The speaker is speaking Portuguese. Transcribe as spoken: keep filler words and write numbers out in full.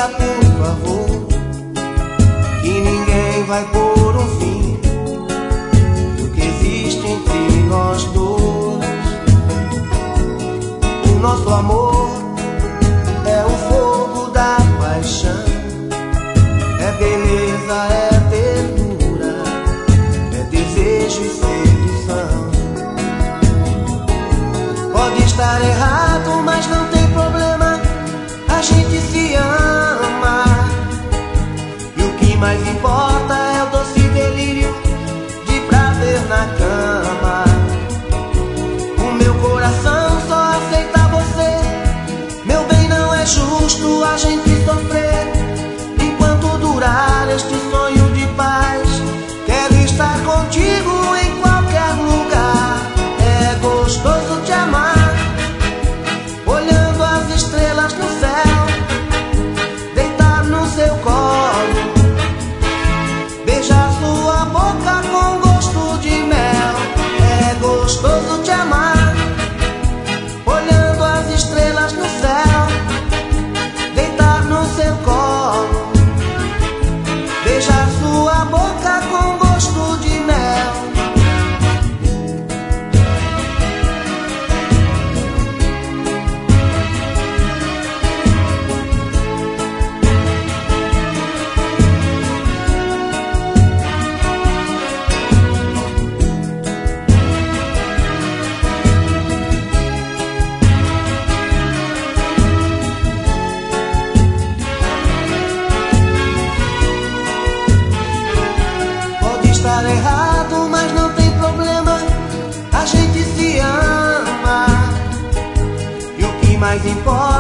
diga por favor que ninguém vai pôr um fim do que existe entre nós dois. O nosso amor é o fogo da paixão, é beleza, é ternura, é desejo e sedução. Pode estar errado, mas não tem problema, a gente se ama. E o que mais importa é o doce delírio de prazer na cama. O meu coração só aceita você, meu bem, não é justo a gente sofrer. Enquanto durar este sonho de paz, quero estar contigo em qualquer lugar. É gostoso te amar, olhando as estrelas no céu, deitar no seu colo, beijar sua boca com gosto de mel. É gostoso te amar, olhando as estrelas no céu, deitar no seu colo, beijar sua boca com gosto de mel. Estar errado, mas não tem problema, a gente se ama. E o que mais importa